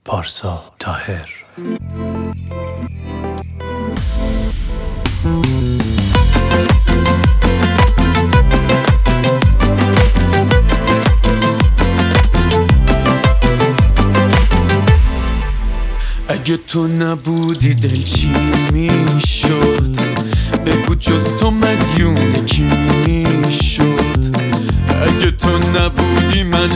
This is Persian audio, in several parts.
پارسا طاهر. اگه تو نبودی دل چی میشد؟ بگو جز تو مدیون کی میشد؟ اگه تو نبودی من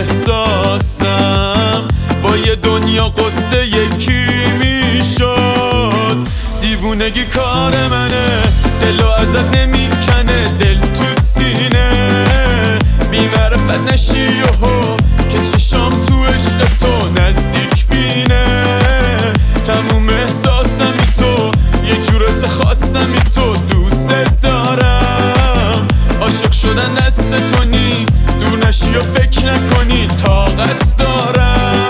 احساسم با یه دنیا قصه یکی میشد. دیوونگی کار منه، دلو ازت نمیکنه، دل تو سینه بی معرفت نشی یهو که چشام تو عشق تو نزدیک بینه. تموم احساسمی تو، یه جور حس خاصمی تو، دوست دارم. عاشق شدن دست تو نی، دور نشی و فکر نکنی طاقت دارم.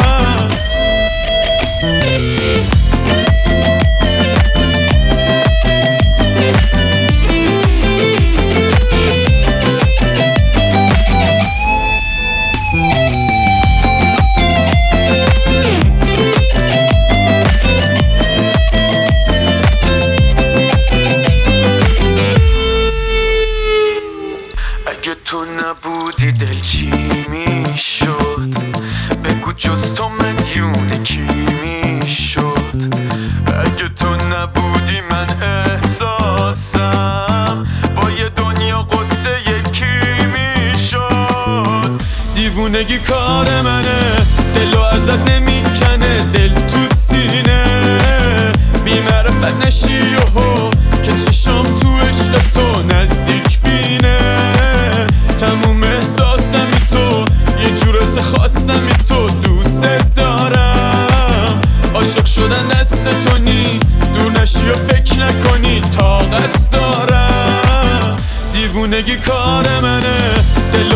اگه تو نبودی دل چی میشد؟ بگو جز تو مدیون کی میشد؟ اگه تو نبودی من احساسم با یه دنیا قصه یکی میشد. دیوونگی کار منه، دلو ازت نمیکنه، دل تو سینه بی معرفت نشی یهو که چشام تو عشق تو نزدیک بینه. تموم احساسمی تو، یه جور حس خاصمی تو، دوست دارم. عاشق شدن دست تو نی، دور نشی و فکر نکنی طاقت دارم. دیوونگی کار منه، دل